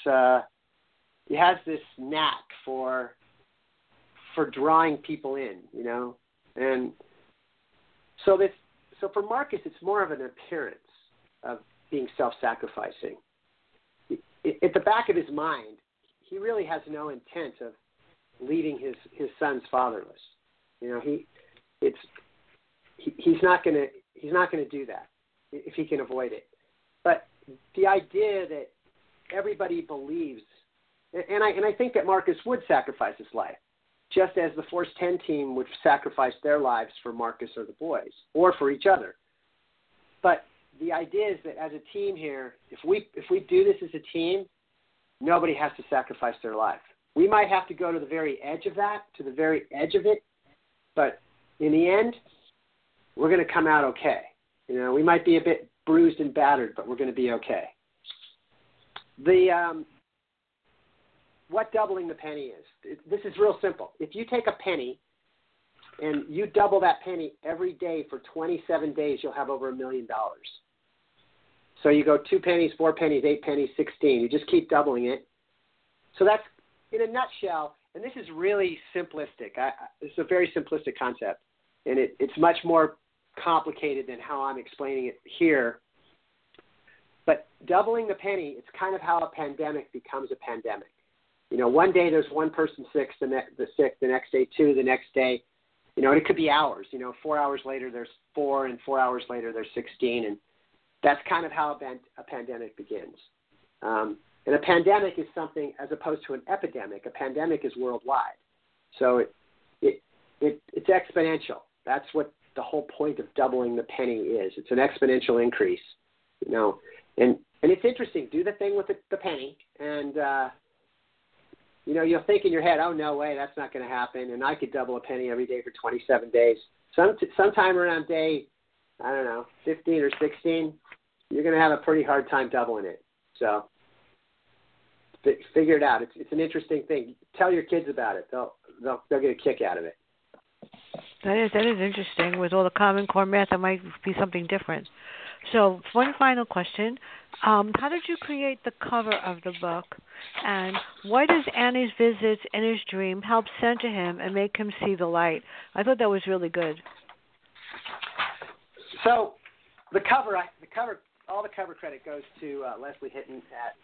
Speaker 3: this knack for drawing people in, and so for Marcus, it's more of an appearance of being self-sacrificing. At the back of his mind, he really has no intent of leaving his sons fatherless. He's not going to do that if he can avoid it. But the idea that everybody believes, and I think that Marcus would sacrifice his life, just as the Force 10 team would sacrifice their lives for Marcus or the boys, or for each other. But the idea is that as a team here, if we do this as a team, nobody has to sacrifice their life. We might have to go to the very edge of that, to the very edge of it, but in the end, we're going to come out okay. We might be a bit bruised and battered, but we're going to be okay. What doubling the penny is, this is real simple. If you take a penny and you double that penny every day for 27 days, you'll have over $1 million. So you go 2 pennies, 4 pennies, 8 pennies, 16. You just keep doubling it. So that's, in a nutshell, and this is really simplistic. It's a very simplistic concept, and it's much more complicated than how I'm explaining it here. But doubling the penny, it's kind of how a pandemic becomes a pandemic. You know, one day there's one person sick, the next day 2, the next day, you know, and it could be hours. You know, 4 hours later there's 4, and 4 hours later there's 16, and that's kind of how a pandemic begins. And a pandemic is something, as opposed to an epidemic, a pandemic is worldwide. So it's exponential. That's what the whole point of doubling the penny is. It's an exponential increase, you know. And it's interesting. Do the thing with the penny, and you know, you'll think in your head, oh, no way, that's not going to happen. And I could double a penny every day for 27 days. Sometime around day, I don't know, 15 or 16, you're going to have a pretty hard time doubling it. So figure it out. It's an interesting thing. Tell your kids about it. They'll get a kick out of it.
Speaker 2: That is interesting. With all the Common Core math, it might be something different. So one final question. How did you create the cover of the book? And why does Annie's visits in his dream help center him and make him see the light? I thought that was really good.
Speaker 3: So the cover, all the cover credit goes to Leslie Hinton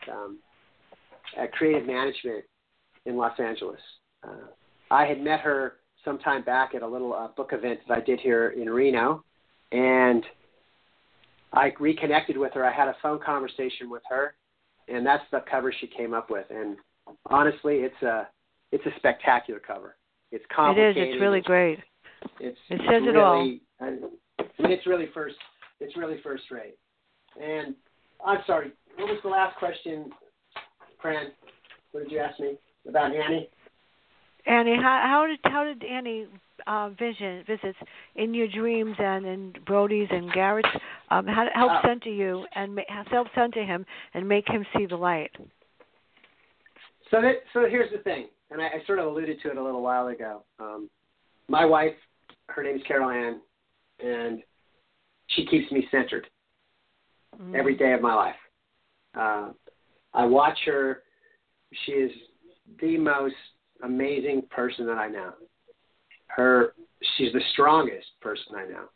Speaker 3: at Creative Management in Los Angeles. I had met her some time back at a little book event that I did here in Reno, and I reconnected with her. I had a phone conversation with her, and that's the cover she came up with. And honestly, it's a spectacular cover. It's complicated.
Speaker 2: It is. It's really great.
Speaker 3: It
Speaker 2: says
Speaker 3: really,
Speaker 2: it all.
Speaker 3: I mean, it's really first rate. And I'm sorry, what was the last question, Fran? What did you ask me about Annie?
Speaker 2: Annie, how did Annie visits in your dreams and in Brody's and Garrett's help center you and help center him and make him see the light?
Speaker 3: So here's the thing, and I sort of alluded to it a little while ago. My wife, her name's Carol Ann, and she keeps me centered every day of my life. I watch her. She is the most amazing person that I know. She's the strongest person I know.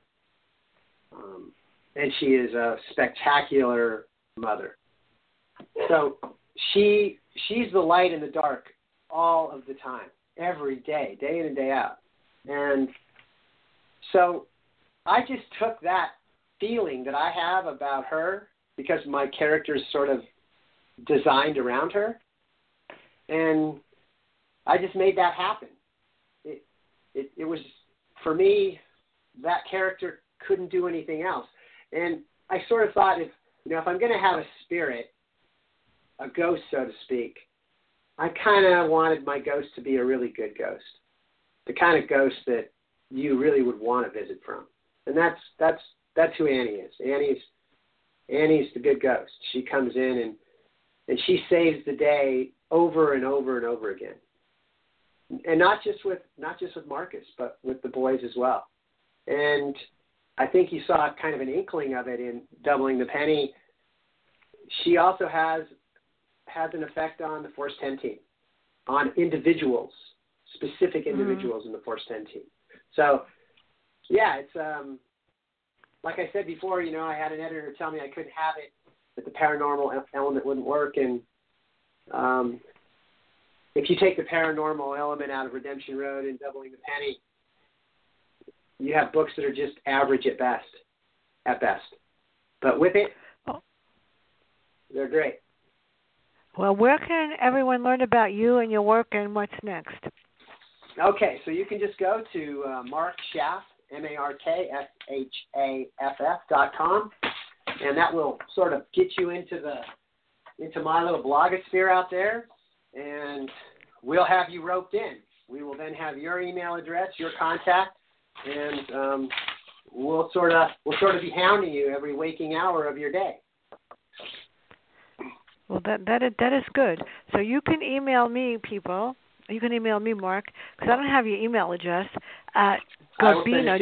Speaker 3: And she is a spectacular mother. So she's the light in the dark all of the time, every day, day in and day out. And so I just took that feeling that I have about her, because my character is sort of designed around her, and I just made that happen. It was, for me, that character couldn't do anything else. And I sort of thought, if I'm going to have a spirit, a ghost, so to speak, I kind of wanted my ghost to be a really good ghost, the kind of ghost that you really would want to visit from. And that's who Annie is. Annie's the good ghost. She comes in and she saves the day over and over and over again. And not just with Marcus, but with the boys as well. And I think you saw kind of an inkling of it in Doubling the Penny. She also has an effect on the Force 10 team, on individuals, specific individuals in the Force 10 team. So, yeah, it's like I said before, I had an editor tell me I couldn't have it, that the paranormal element wouldn't work. And if you take the paranormal element out of Redemption Road and Doubling the Penny, you have books that are just average at best. But with it, they're great.
Speaker 2: Well, where can everyone learn about you and your work and what's next?
Speaker 3: Okay, so you can just go to Mark Schaff, MarkShaff.com, and that will sort of get you into my little blogosphere out there, and we'll have you roped in. We will then have your email address, your contact, and we'll sort of be hounding you every waking hour of your day.
Speaker 2: Well, that is good. So you can email me, people. You can email me, Mark, because I don't have your email address. at Gabina,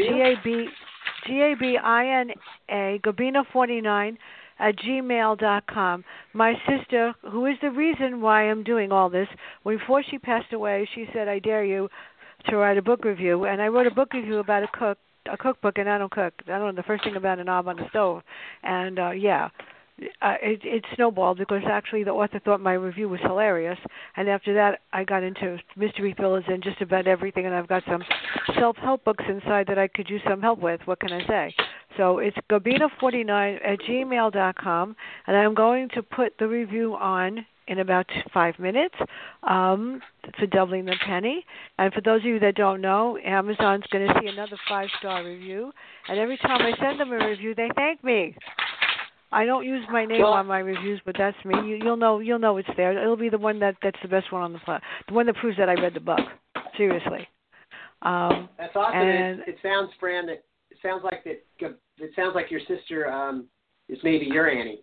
Speaker 2: Gabina, Gabina49 at gmail.com. My sister, who is the reason why I'm doing all this, before she passed away, she said, I dare you to write a book review. And I wrote a book review about a cookbook, and I don't cook. I don't know the first thing about a knob on the stove. And, it snowballed because actually the author thought my review was hilarious. And after that, I got into mystery thrillers and just about everything. And I've got some self-help books inside that I could use some help with. What can I say? So it's Gabina49 at gmail.com. And I'm going to put the review on in about 5 minutes for doubling the penny. And for those of you that don't know, Amazon's going to see another 5-star review. And every time I send them a review, they thank me. I don't use my name on my reviews, but that's me. You'll know it's there. It'll be the one that's the best one on the one that proves that I read the book. Seriously.
Speaker 3: That's awesome. And it sounds, Fran, that it sounds like your sister is maybe your Annie.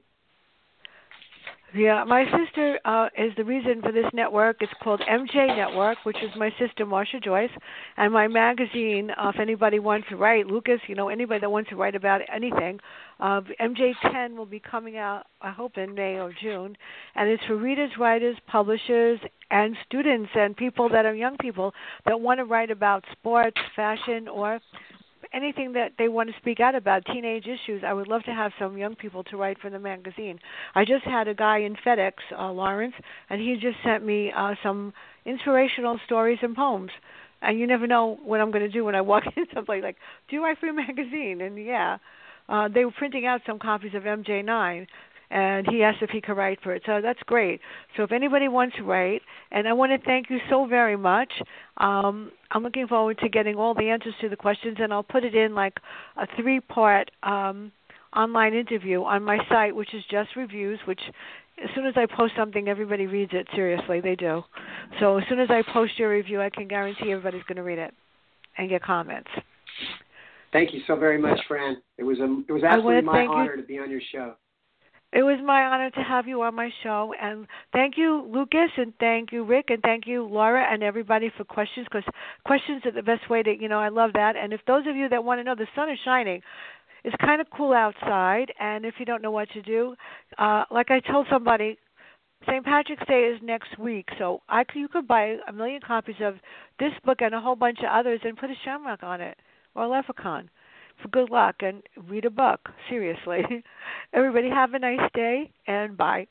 Speaker 2: Yeah, my sister is the reason for this network. It's called MJ Network, which is my sister, Marsha Joyce. And my magazine, if anybody wants to write, Lucas, anybody that wants to write about anything, MJ10 will be coming out, I hope, in May or June. And it's for readers, writers, publishers, and students and people that are young people that want to write about sports, fashion, or anything that they want to speak out about, teenage issues. I would love to have some young people to write for the magazine. I just had a guy in FedEx, Lawrence, and he just sent me some inspirational stories and poems. And you never know what I'm going to do when I walk in someplace like, do you write for a magazine? And they were printing out some copies of MJ9. And he asked if he could write for it. So that's great. So if anybody wants to write, and I want to thank you so very much. I'm looking forward to getting all the answers to the questions, and I'll put it in like a 3-part online interview on my site, which is Just Reviews, which as soon as I post something, everybody reads it. Seriously, they do. So as soon as I post your review, I can guarantee everybody's going to read it and get comments.
Speaker 3: Thank you so very much, Fran. It was absolutely my honor to be on your show.
Speaker 2: It was my honor to have you on my show. And thank you, Lucas, and thank you, Rick, and thank you, Laura, and everybody for questions, because questions are the best way to, I love that. And if those of you that want to know, the sun is shining. It's kind of cool outside, and if you don't know what to do, like I told somebody, St. Patrick's Day is next week, so you could buy 1 million copies of this book and a whole bunch of others and put a shamrock on it, or a leprechaun. For good luck, and read a book. Seriously. Everybody have a nice day, and bye.